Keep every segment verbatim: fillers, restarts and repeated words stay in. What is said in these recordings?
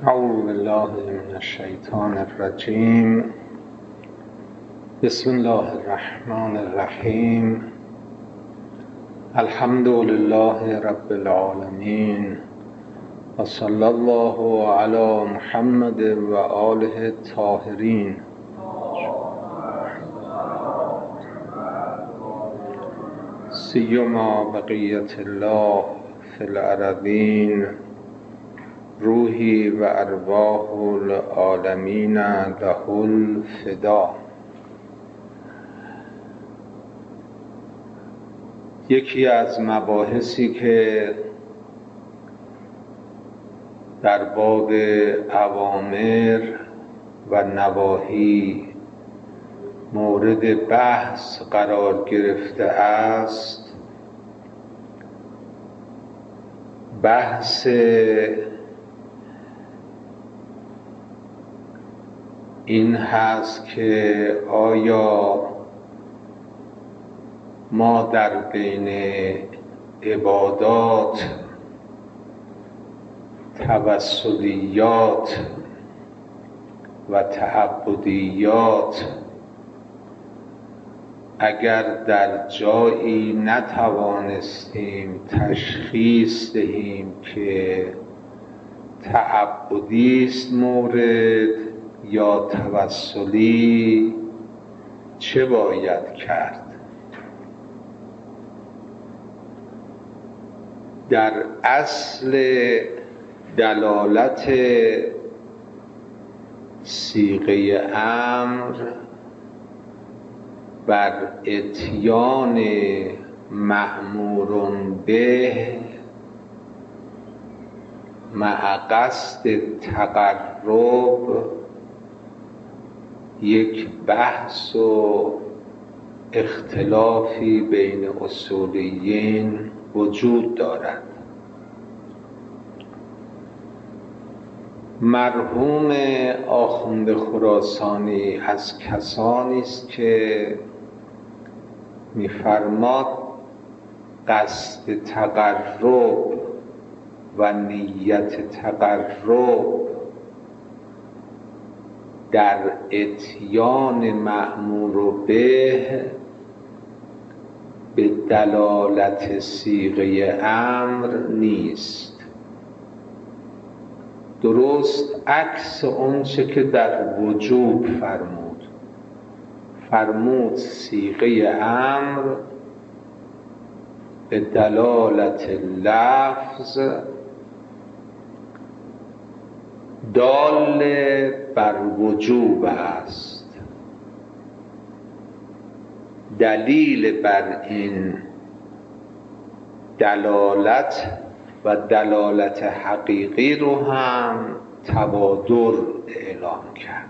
اعوذ بالله من الشیطان الرجیم. بسم الله الرحمن الرحیم. الحمد لله رب العالمین و صلی الله علی محمد و آله الطاهرین. سیما بقیت الله فی الارضین، روحی و ارواح العالمین له الفدا. یکی از مباحثی که در باب اوامر و نواهی مورد بحث قرار گرفته است، بحث این هست که آیا ما در بین عبادات، توسلیات و تعبدیات اگر در جایی نتوانستیم تشخیص دهیم که تعبدی است مورد یا توسلی، چه باید کرد؟ در اصل دلالت صیغه امر بر اتیان مأمور به مع قصد تقرب یک بحث و اختلافی بین اصولیین وجود دارد. مرحوم آخوند خراسانی از کسانی است که می‌فرماد قصد تقرب و نیت تقرب در اتیان مأمور به به دلالت صیغه امر نیست، درست عکس آنچه که در وجوب فرمود. فرمود صیغه امر به دلالت لفظ دال بر وجوب است. دلیل بر این دلالت و دلالت حقیقی رو هم توادر اعلام کرد.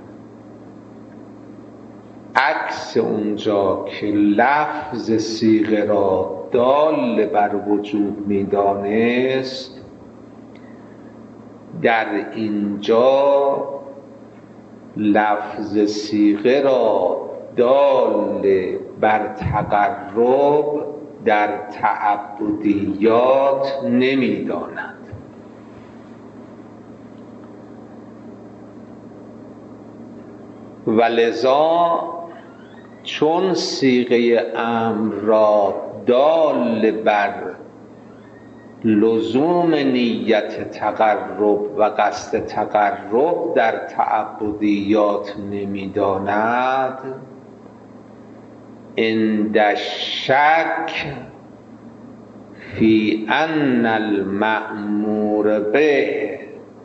عکس اونجا که لفظ صیغه را دال بر وجوب می‌دانست، در اینجا لفظ صیغه را دال بر تقرب در تعبدیات نمی‌داند. ولذا چون صیغه امر را دال بر لزوم نیت تقرب و قصد تقرب در تعبدیات نمی‌داند، عند الشک فی ان المأمور به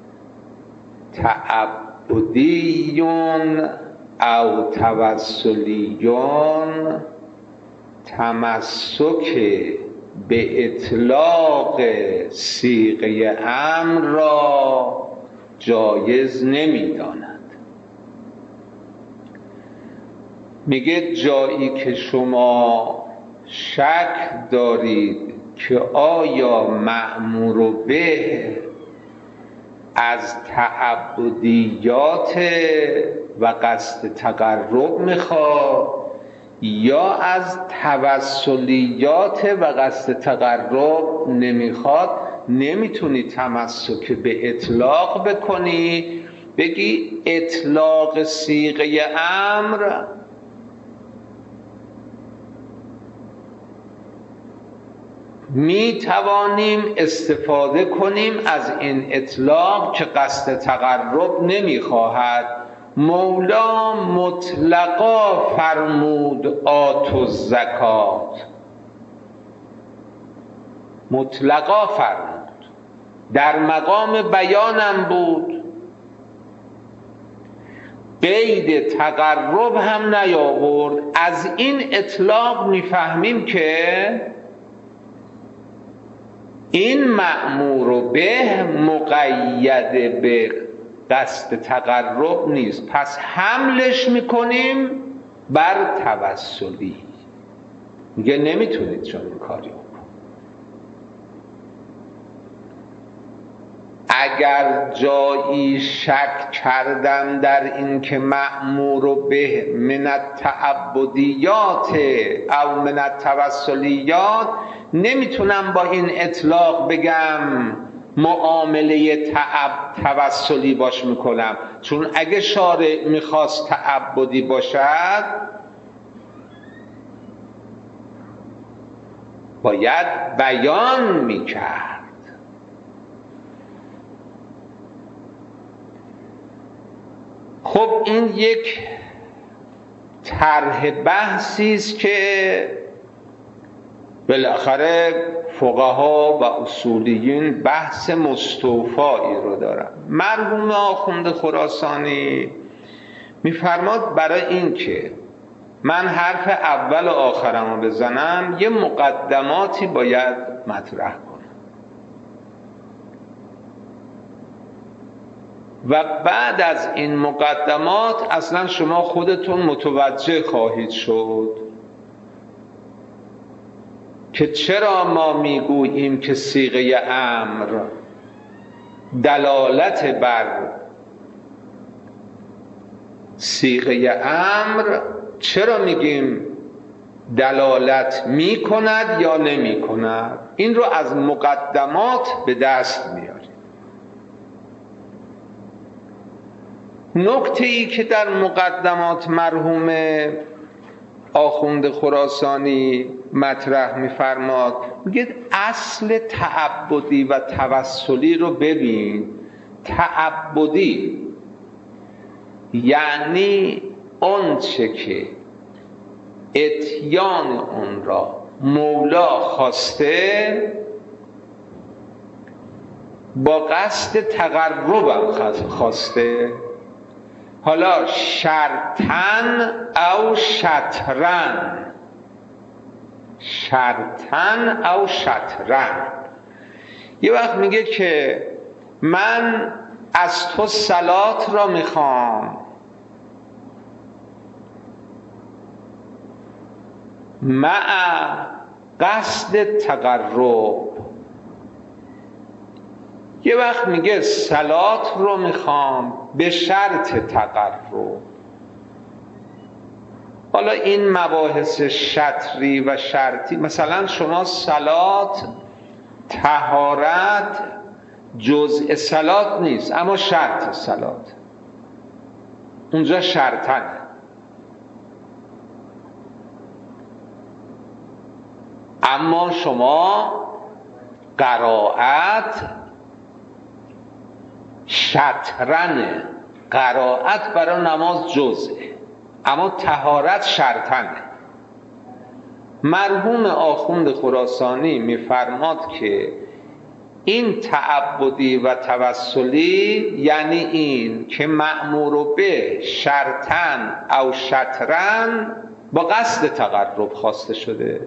تعبدی او توسلی، تمسک به اطلاق صیغه امر را جایز نمی‌داند. میگه جایی که شما شک دارید که آیا مأمور به از تعبدیات و قصد تقرب میخواد یا از توسلیات و قصد تقرب نمیخواد، نمیتونی تمسک به اطلاق بکنی، بگی اطلاق صیغه امر می توانیم استفاده کنیم از این اطلاق که قصد تقرب نمی خواهد. مولا مطلقا فرمود آتوا الزکات، مطلقا فرمود، در مقام بیانم بود، قید تقرب هم نیاورد. از این اطلاق میفهمیم که این مأمور به مقید به قصد تقرب نیست، پس حملش میکنیم بر توسلی. میگه نمیتونید چنین کاری بکنید. اگر جایی شک کردم در این که مأمور به من التعبدیات او من التوسلیات، نمیتونم با این اطلاق بگم معامله تعب توسلی باش میکنم، چون اگه شارع میخواست تعبدی باشد باید بیان میکرد. خب این یک طرح بحثی است که بالاخره فقها و اصولیین بحث مستوفایی رو دارن. مرحوم آخوند خراسانی میفرماد برای این که من حرف اول و آخرم رو بزنم یه مقدماتی باید مطرح کنم و بعد از این مقدمات اصلا شما خودتون متوجه خواهید شد که چرا ما میگوییم که صیغه امر دلالت بر صیغه امر چرا میگیم دلالت میکند یا نمیکند. این رو از مقدمات به دست میاریم. نکته ای که در مقدمات مرحوم آخوند خراسانی مطرح میفرماد، میگه اصل تعبدی و توسلی رو ببین. تعبدی یعنی اون چه که اتیان اون را مولا خواسته با قصد تقربم خواسته، حالا شرطن او شطرن، شرطن او شطرن. یه وقت میگه که من از تو صلات را میخوام، مع قصد تقرب. یه وقت میگه صلات رو میخوام به شرط تقرب. حالا این مباحث شطری و شرطی، مثلا شما صلات طهارت جزء صلات نیست اما شرط صلات، اونجا شرطن. اما شما قرائت شطرنه، قرائت برای نماز جزءه اما طهارت شرطنه. مرحوم آخوند خراسانی میفرماد که این تعبدی و توسلی یعنی این که مأمور به شرطن او شطرن با قصد تقرب خواسته شده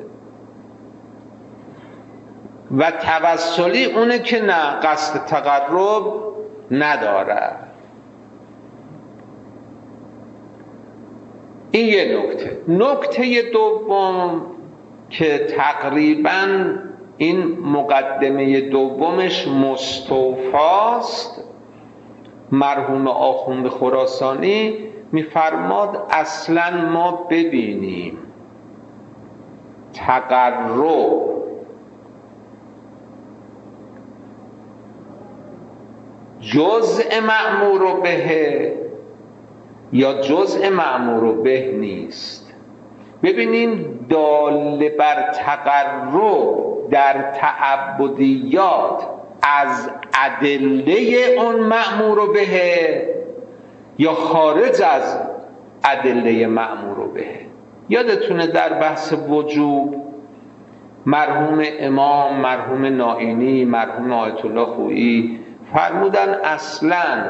و توسلی اونه که نه قصد تقرب نداره. این یه نکته. نکته دوم که تقریباً این مقدمه دومش مستوفاست، مرحوم آخوند خراسانی میفرماد اصلاً ما ببینیم تقرب جزء مأمور به یا جزء مأمور به نیست. ببینیم دال بر تقرب در تعبدیات از ادله اون مأمور به یا خارج از ادله مأمور به. یادتونه در بحث وجوب مرحوم امام، مرحوم نائینی، مرحوم آیت الله خویی فرمودن اصلاً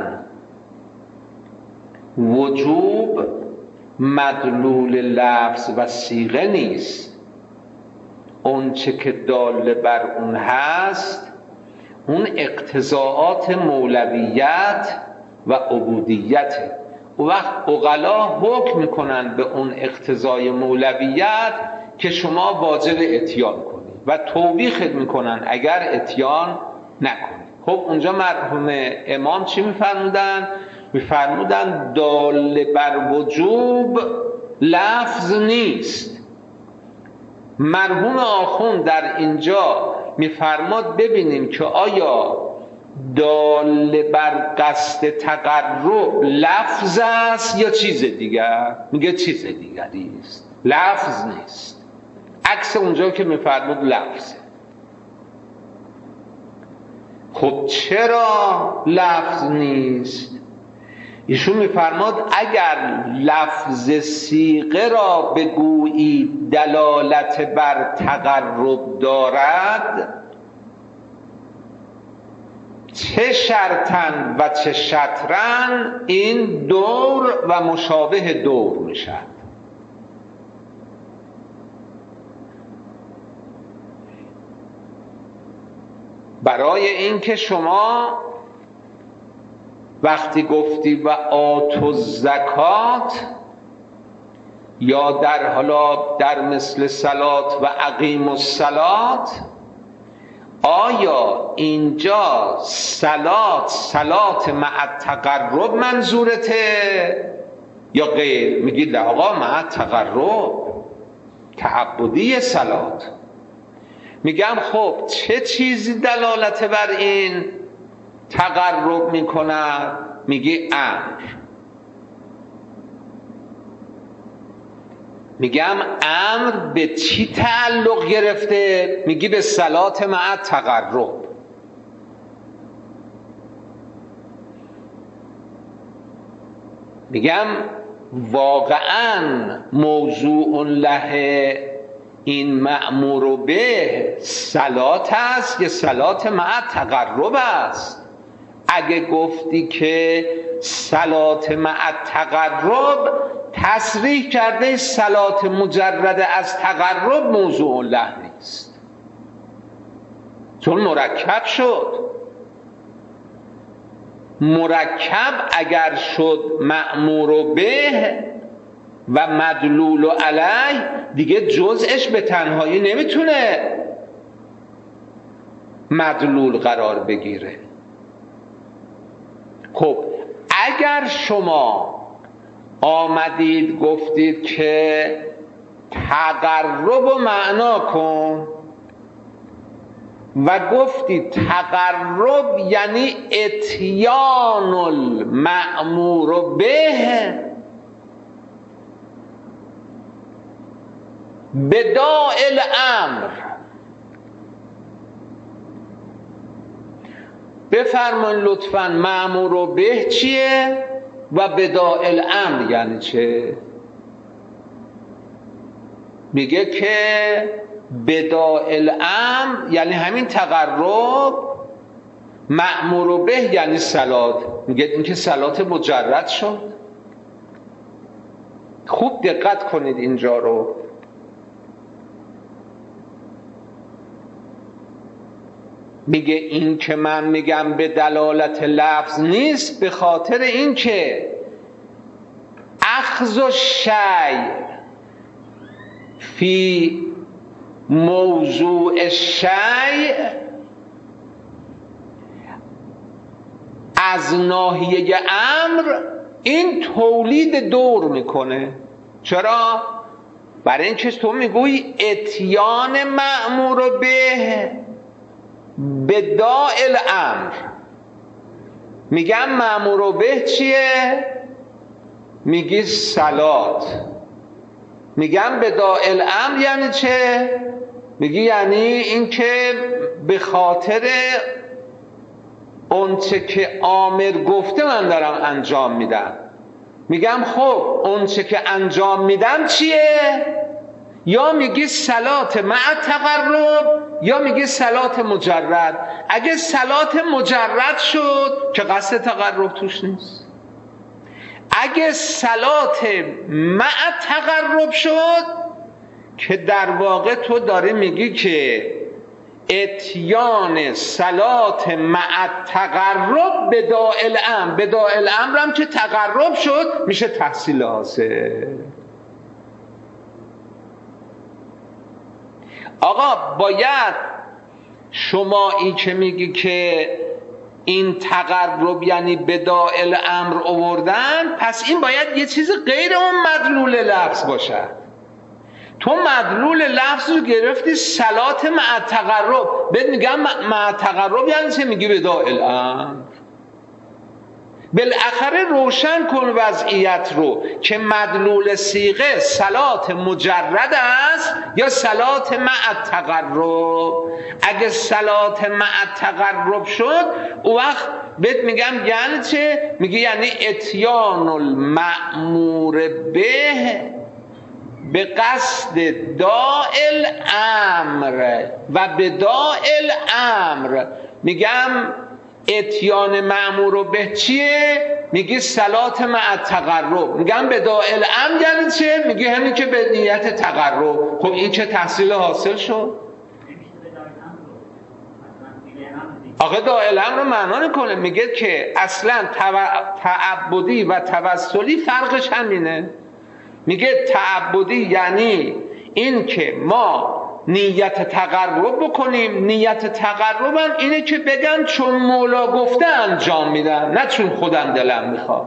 وجوب مدلول لفظ و صیغه نیست، اون چه که دال بر اون هست اون اقتضاعات مولویت و عبودیته. و وقت عقلا حکم میکنن به اون اقتضای مولویت که شما واجب اتیان کنید و توبیخ میکنن اگر اتیان نکنید. خب اونجا مرحوم امام چی میفرمودن؟ میفرمودن دال بر وجوب لفظ نیست. مرحوم آخوند در اینجا میفرماد ببینیم که آیا دال بر قصد تقرب لفظ است یا چیز دیگر؟ میگه چیز دیگری است، لفظ نیست. عکس اونجا که میفرمود لفظ. خب چرا لفظ نیست؟ ایشون میفرماد اگر لفظ صیغه را بگویی دلالت بر تقرب دارد، چه شرطن و چه شطرن این دور و مشابه دور میشد. برای اینکه شما وقتی گفتی و آتو زکات یا در حالا در مثل صلات و اقیم الصلات، آیا اینجا صلات صلات مع تقرب منظورته یا غیر؟ میگی نه آقا مع تقرب تعبدی صلات. میگم خب چه چیزی دلالت بر این تقرب میکند؟ میگی امر. میگم امر به چی تعلق گرفته؟ میگی به صلات مع تقرب. میگم واقعا موضوع له این مأمور به صلات است یا صلات مع تقرب است؟ اگه گفتی که صلات مع تقرب، تصریح کرده صلات مجرد از تقرب موضوع له نیست، چون مرکب شد. مرکب اگر شد مأمور به و مدلول علیه، دیگه جزءش به تنهایی نمیتونه مدلول قرار بگیره. خب اگر شما آمدید گفتید که تقرب و معنا کن و گفتید تقرب یعنی اتیان المأمور به بداء الامر، بفرمایید لطفاً مأمور به چیه و بداء الامر یعنی چه؟ میگه که بداء الامر یعنی همین تقرب، مأمور به یعنی صلات. میگه این که صلات مجرد شد. خوب دقت کنید اینجا رو. میگه این که من میگم به دلالت لفظ نیست، به خاطر این که اخذ الشیء فی موضوع الشیء از ناحیه امر این تولید دور میکنه. چرا؟ برای اینکه تو میگویی اتیان مأمور به بداء الامر، میگم مأمور به چیه؟ میگی صلات. میگم بداء الامر یعنی چه؟ میگی یعنی این که به خاطر اونچه که آمر گفته من دارم انجام میدم. میگم خب اونچه که انجام میدم چیه؟ یا میگی صلات مع تقرب یا میگی صلات مجرد. اگه صلات مجرد شد که قصد تقرب توش نیست. اگه صلات مع تقرب شد که در واقع تو داری میگی که اتیان صلات مع تقرب بداء الامر، بداء الامر هم که تقرب شد میشه تحصیل حاصل. آقا باید شمایی که میگی که این تقرب یعنی بداء الامر آوردن، پس این باید یه چیز غیر اون مدلول لفظ باشد. تو مدلول لفظ رو گرفتی صلات مع تقرب، بهت میگم مع تقرب یعنی چه؟ میگی بداء الامر. بالاخره روشن کن وضعیت رو که مدلول صیغه صلات مجرد است یا صلات مع تقرب. اگه صلات مع تقرب شد او وقت بهت میگم یعنی چه؟ میگی یعنی اتیان المأمور به به قصد داء الامر و بداء الامر. میگم اتیان مأمور به چیه؟ میگی صلات مع تقرب. میگم بداء الامر یعنی چه؟ میگی همین که به نیت تقرب. خب این چه تحصیل حاصل شد؟ آخه داء الامر رو معنا نکنه. میگه که اصلا تعبدی و توسلی فرقش همینه. میگه تعبدی یعنی این که ما نیت تقرب بکنیم. نیت تقرب هم اینه که بگم چون مولا گفته انجام میدم، نه چون خودم دلم میخواد.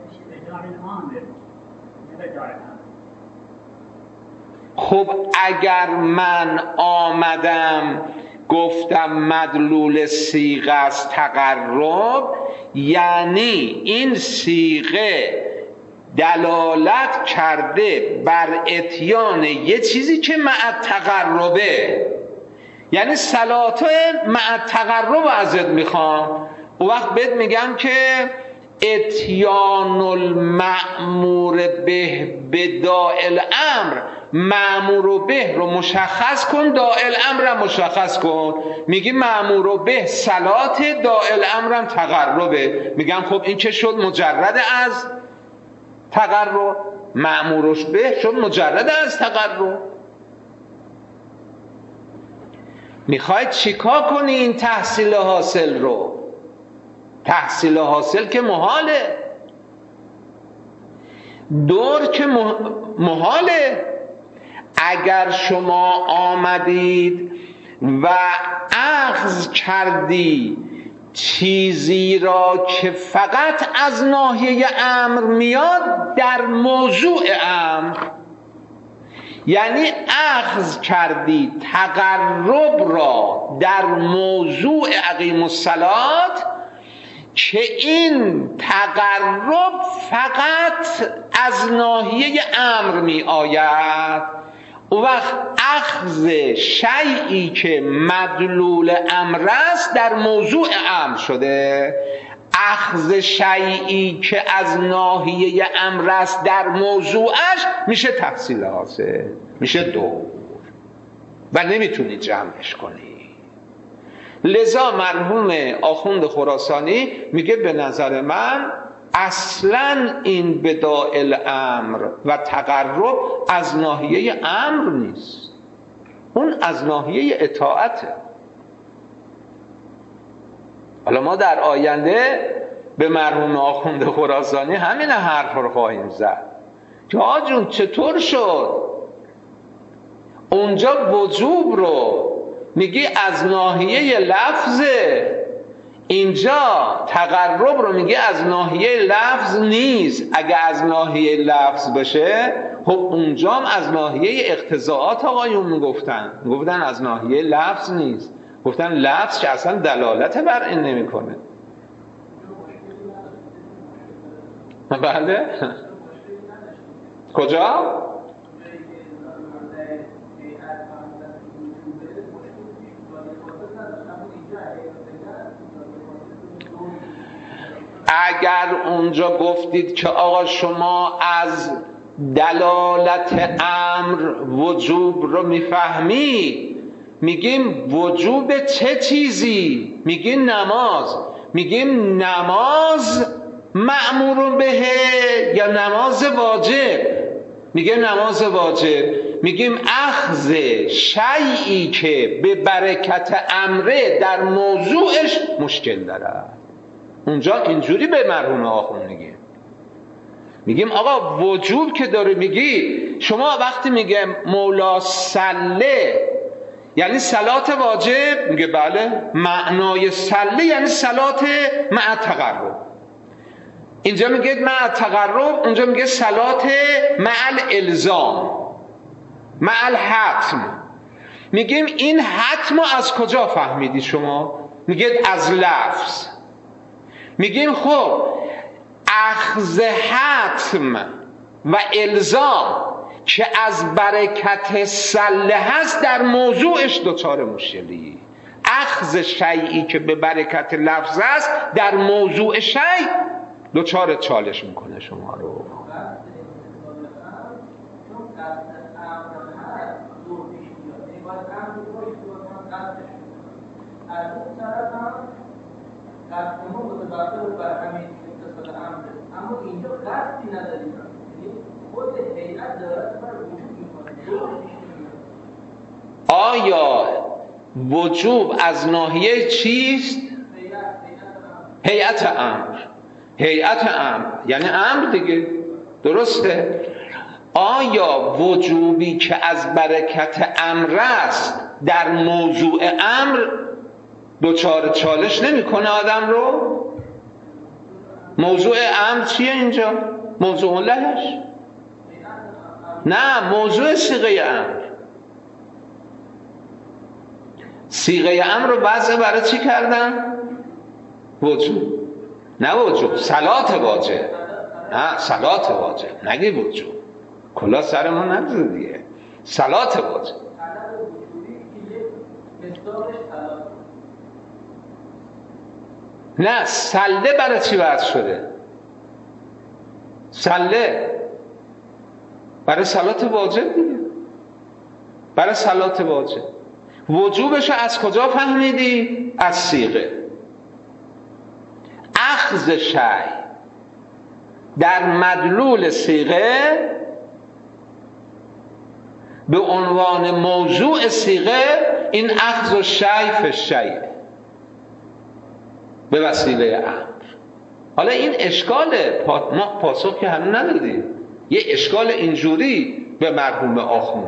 خب اگر من آمدم گفتم مدلول صیغه است تقرب، یعنی این صیغه دلالت کرده بر اتیان یه چیزی که مع تقربه. یعنی صلات مع تقرب ازت میخوام. اون وقت بهت میگم که اتیان المأمور به بداء الامر، مأمور به رو مشخص کن، داء الامر رو مشخص کن. میگی مأمور به صلات، داء الامر هم تقربه. میگم خب این که شد مجرد از تقرب، مأمورش به شد مجرد از تقرب. میخواید چیکار کنی این تحصیل حاصل رو؟ تحصیل حاصل که محاله، دور که محاله. اگر شما آمدید و اخذ کردی چیزی را که فقط از ناحیه امر میاد در موضوع امر، یعنی اخذ کردی تقرب را در موضوع اقیم الصلات که این تقرب فقط از ناحیه امر می آید، او وقت اخذ شیئی که مدلول امر است در موضوع امر شده. اخذ شیئی که از ناحیه امر است در موضوعش میشه تحصیل حاصل، میشه دور و نمیتونی جمعش کنی. لذا مرحوم آخوند خراسانی میگه به نظر من اصلا این بداء الامر و تقرب از ناحیه امر نیست، اون از ناحیه اطاعته. حالا ما در آینده به مرحوم آخوند خراسانی همین حرف رو خواهیم زد که آقا جون چطور شد اونجا وجوب رو میگی از ناحیه لفظه، اینجا تقرب رو میگه از ناحیه لفظ نیست. اگه از ناحیه لفظ باشه خب اونجا هم از ناحیه اقتضاعات آقایون میگفتن، میگفتن از ناحیه لفظ نیست، گفتن لفظ که اصلا دلالت بر این نمیکنه. بله. کجا؟ اگر اونجا گفتید که آقا شما از دلالت امر وجوب رو میفهمی، میگیم وجوب چه چیزی؟ میگیم نماز. میگیم نماز مأمور بهه یا نماز واجب؟ میگه نماز واجب. میگیم اخذ شیئی که به برکت امره در موضوعش مشکل داره. اونجا اینجوری به مرحوم آخوند میگیم میگیم آقا وجوب که داره میگی شما وقتی میگه مولا صله یعنی صلات واجب، میگه بله. معنای صله یعنی صلات مع تقرب. اینجا میگه مع تقرب، اونجا میگه صلات مع الالزام مع الحتم. میگیم این حتم از کجا فهمیدی شما؟ میگه از لفظ. میگیم خب اخذ حتم و الزام که از برکت سله هست در موضوعش دچار مشکلی. اخذ شیئی که به برکت لفظ است در موضوع شیء دچار چالش میکنه شما رو. اما اینجا قصدی نداریم، خود هیئت دارد بر وجود میکنه. آیا وجوب از ناحیه چیست؟ هیئت امر. هیئت امر یعنی امر دیگه، درسته؟ آیا وجوبی که از برکت امر است در موضوع امر دوچار چالش نمیکنه آدم رو؟ موضوع امر چیه اینجا؟ موضوع لهش؟ نه، موضوع صیغه امر. صیغه امر رو وضع برای چی کردن؟ وجوب. نه وجوب، صلات واجب. نه صلات واجب، نگی وجوب. کلا سر ما نگذار دیگه. صلات واجب. نه سله برای چی وضع شده؟ سله برای صلات واجب دیگه، برای صلات واجب. وجوبش از کجا فهمیدی؟ از صیغه. اخذ شیء در مدلول صیغه به عنوان موضوع صیغه، این اخذ شیء فی الشیء به وسیله امر. حالا این اشکاله، ما پاسخ که هنوز ندادیم. یه اشکال اینجوری به مرحوم آخوند.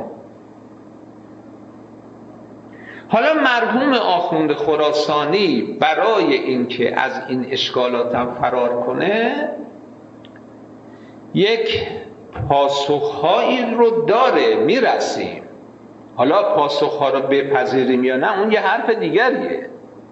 حالا مرحوم آخوند خراسانی برای اینکه از این اشکالات هم فرار کنه یک پاسخهایی رو داره، میرسیم. حالا پاسخها رو بپذیریم یا نه اون یه حرف دیگریه.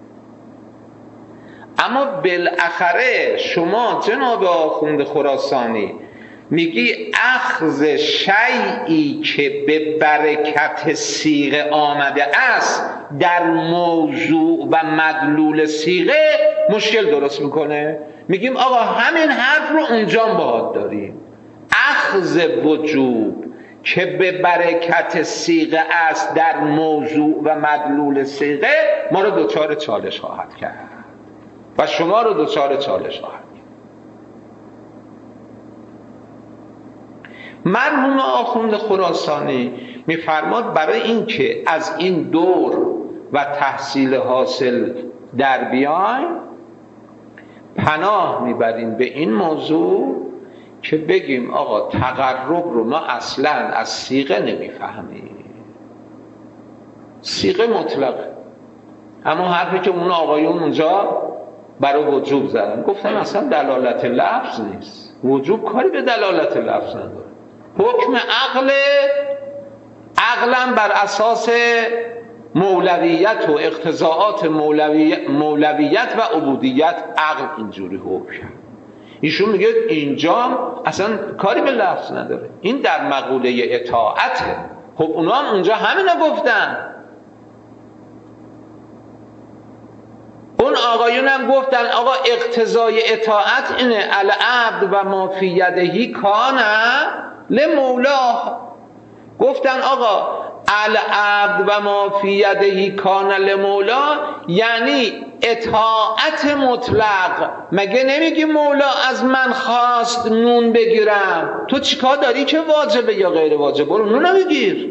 اما بالاخره شما جناب آخوند خراسانی میگی اخذ شیئی که به برکت صیغه آمده است در موضوع و مدلول صیغه مشکل درست میکنه. میگیم آقا همین حرف رو اونجا باهات داریم. اخذ وجوب که به برکت صیغه است در موضوع و مدلول صیغه ما رو دچار چالش خواهد کرد و شما رو دچار چالش خواهد کرد. مرحوم آخوند خراسانی میفرماد برای این که از این دور و تحصیل حاصل در بیایم پناه میبریم به این موضوع که بگیم آقا تقرب رو ما اصلا از صیغه نمیفهمیم. صیغه مطلقه. اما حرفی که اون آقایون اونجا برای وجوب زدن گفتن اصلا دلالت لفظ نیست. وجوب کاری به دلالت لفظ نداره. حکم عقل، عقلا بر اساس مولویت و اقتضاعات مولوی... مولویت و عبودیت عقل اینجوری حکم کرد. ایشون میگه اینجا اصلا کاری به لفظ نداره، این در مقوله اطاعته. خب اونا هم اونجا همینو گفتن، اون آقایون هم گفتن آقا اقتضای اطاعت اینه العبد و ما فی یدهی کان لمولاه. گفتن آقا العبد و ما فی یدهی کان لمولاه یعنی اطاعت مطلق. مگه نمیگی مولا از من خواست نون بگیرم، تو چیکار داری که واجبه یا غیر واجبه؟ برو نون بگیر.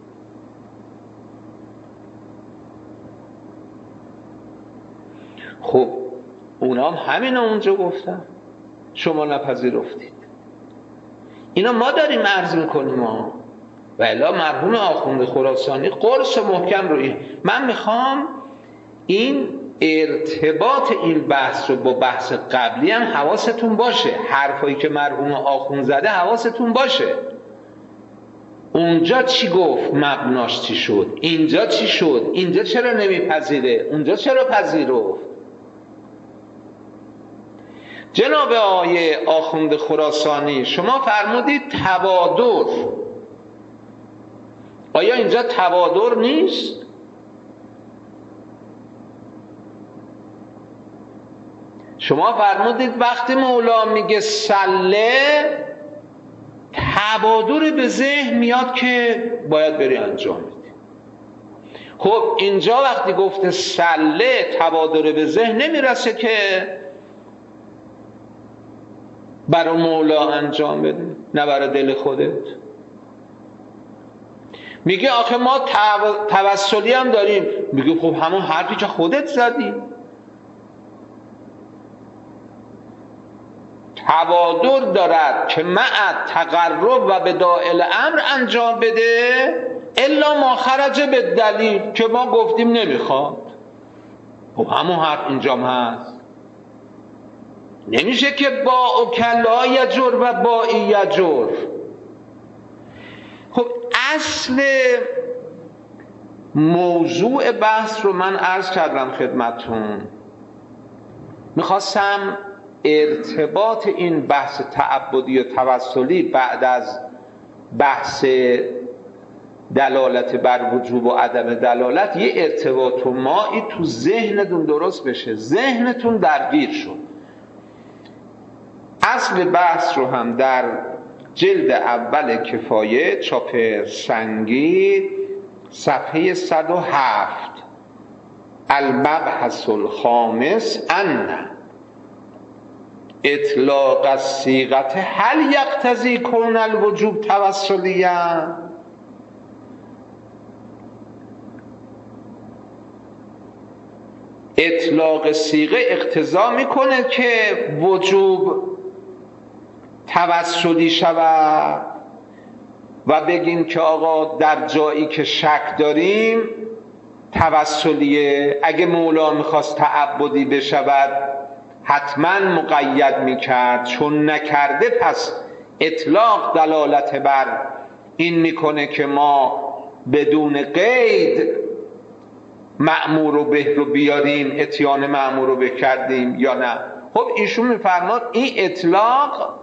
خب اونا هم همین اونجا گفتن، شما نپذیرفتید. اینا ما داریم عرض میکنیم ها. و الا مرحوم آخوند خراسانی قرص محکم روی. من میخوام این ارتباط این بحث رو با بحث قبلی هم حواستون باشه، حرفایی که مرحوم آخوند زده حواستون باشه. اونجا چی گفت، مبناش چی شد، اینجا چی شد، اینجا چرا نمیپذیره، اونجا چرا پذیرفت. جناب آقای آخوند خراسانی شما فرمودید تبادر، آیا اینجا تبادر نیست؟ شما فرمودید وقتی مولا میگه سله تبادر به ذهن میاد که باید بری انجام بدی. خب اینجا وقتی گفته سله تبادر به ذهن نمیرسه که برای مولا انجام بده، نه برای دل خودت. میگه آخه ما توسلی هم داریم، میگه خب همون حرفی که خودت زدی. تبادر دارد که مع تقرب و بدائل امر انجام بده الا ما خرج به دلیل، که ما گفتیم نمیخواد. خب همون حرف اینجام هست. نمیشه که با اکلا یجر و با ای یجر. خب اصل موضوع بحث رو من عرض کردم خدمتون. میخواستم ارتباط این بحث تعبدی و توسلی بعد از بحث دلالت بر وجوب و عدم دلالت یه ارتباط و مایی تو ذهنتون درست بشه، ذهنتون درگیر شد. اصل بحث رو هم در جلد اول کفایه چاپ سنگی صفحه صد و هفت المبحث الخامس ان اطلاق الصیغه هل یقتضی کون الوجوب توسلیه. اطلاق صیغه اقتضا میکنه که وجوب توسلی شود و بگیم که آقا در جایی که شک داریم توسلیه. اگه مولا میخواست تعبدی بشود حتما مقید میکرد، چون نکرده پس اطلاق دلالت بر این میکنه که ما بدون قید مأمور و به رو بیاریم، اتیان مأمور رو بکردیم یا نه. خب ایشون میفرماد این اطلاق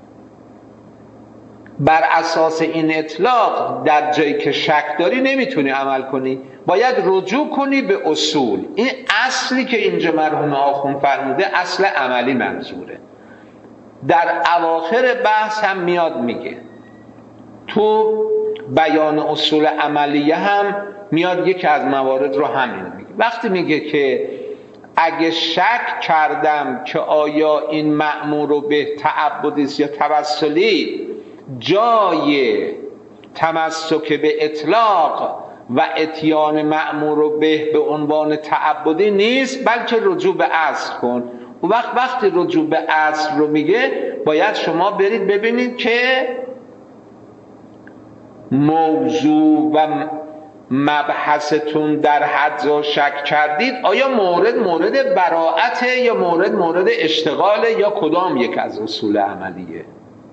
بر اساس این اطلاق در جایی که شک داری نمیتونی عمل کنی، باید رجوع کنی به اصول. این اصلی که اینجا مرحوم آخوند فرموده اصل عملی منظوره. در اواخر بحث هم میاد میگه، تو بیان اصول عملیه هم میاد یکی از موارد رو همین میگه. وقتی میگه که اگه شک کردم که آیا این مأمور رو به تعبدی یا توسلی جای تمسک به اطلاق و اتیان مأمور و به به عنوان تعبدی نیست، بلکه رجوع به اصل کن. و وقت وقتی رجوع به اصل رو میگه باید شما برید ببینید که موضوع و مبحثتون در حد شک کردید آیا مورد مورد براءته یا مورد مورد اشتغاله یا کدام یک از اصول عملیه،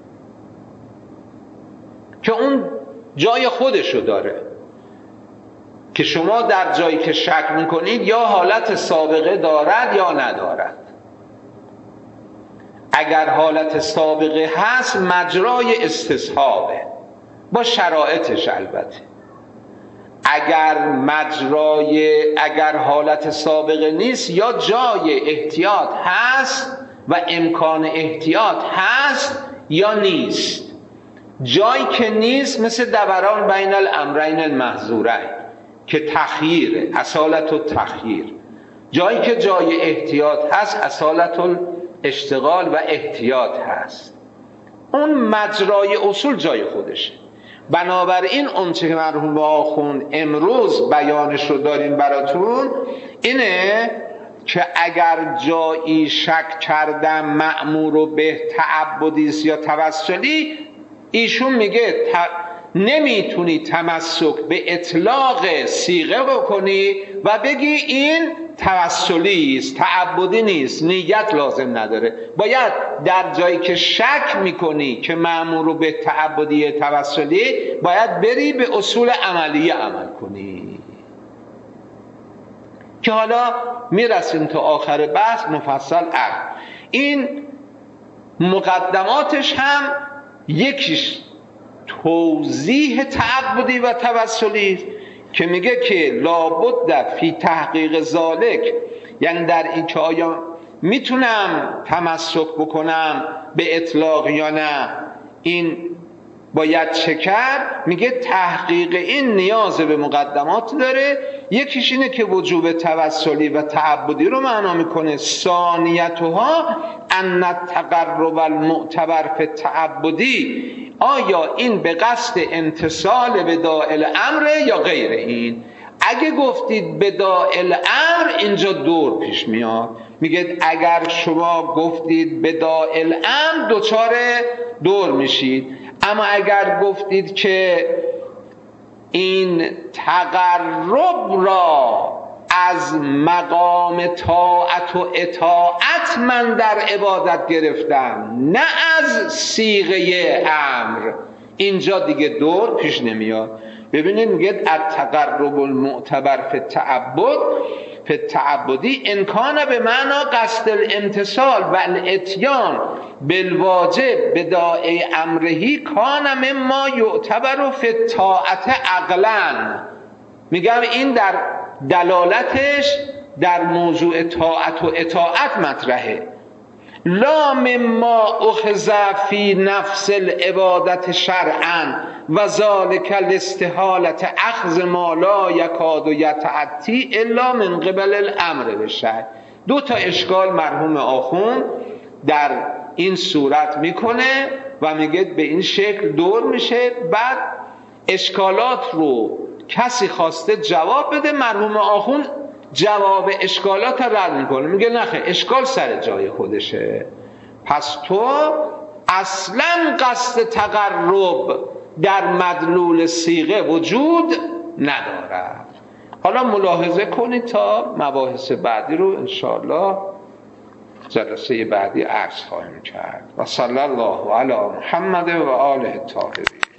که اون جای خودشو داره که شما در جایی که شک میکنید یا حالت سابقه دارد یا ندارد. اگر حالت سابقه هست مجرای استصحابه با شرایطش البته. اگر مجرای اگر حالت سابقه نیست یا جای احتیاط هست و امکان احتیاط هست یا نیست. جایی که نیست مثل دوران بین الامرین المحظورین که تخییره، اصالت التخییر. جایی که جای احتیاط هست اصالت الاشتغال و احتیاط هست. اون مجرای اصول جای خودشه. بنابراین اون چه که مرحوم آخوند امروز بیانش رو داریم براتون اینه که اگر جایی شک کردم مأمور و به تعبدیست یا توسلی، ایشون میگه ت... نمیتونی تمسک به اطلاق صیغه بکنی و بگی این توسلی است، تعبدی نیست، نیت لازم نداره. باید در جایی که شک میکنی که مأمور به تعبدی توسلی، باید بری به اصول عملیه عمل کنی که حالا میرسیم تا آخر بحث مفصل عرض. این مقدماتش هم یکیش توضیح تعبدی و توسلی که میگه که لابد فی تحقیق ذالک، یعنی در این که آیا میتونم تمسک بکنم به اطلاق یا نه، این باید چه کرد؟ میگه تحقیق این نیاز به مقدمات داره. یکیش اینه که وجوب توسلی و تعبدی رو معنا میکنه. ثانیتها ان التقرب المعتبر فی التعبدی، آیا این به قصد امتثال بداعی الامر یا غیر این. اگه گفتید بداعی الامر اینجا دور پیش میاد. میگه اگر شما گفتید بداعی الامر دوچار دور میشید، اما اگر گفتید که این تقرب را از مقام طاعت و اطاعت من در عبادت گرفتم نه از صیغه امر، اینجا دیگه دور پیش نمیاد. ببینید میگه التقرب المعتبر فی التعبد فی التعبدی ان کان به معنا قصد الامتثال و الاتیان بالواجب بداعی امرهی کان مما یعتبر فی الطاعت عقلا. میگم این در دلالتش در موضوع طاعت و اطاعت مطرحه. لا مما اخذ فی نفس العبادت شرعا و ذالک الاستحالت اخذ ما لا یکاد یتعتی الا من قبل الامر بالشرع. دو تا اشکال مرحوم آخوند در این صورت میکنه و میگه به این شکل دور میشه. بعد اشکالات رو کسی خواسته جواب بده، مرحوم آخوند جواب اشکالات رد میکنه، میگه نخه اشکال سر جای خودشه، پس تو اصلا قصد تقرب در مدلول صیغه وجود ندارد. حالا ملاحظه کنید تا مباحث بعدی رو انشاءالله جلسه بعدی عرض خواهیم کرد. و صلی الله علی محمد و آله الطاهرین.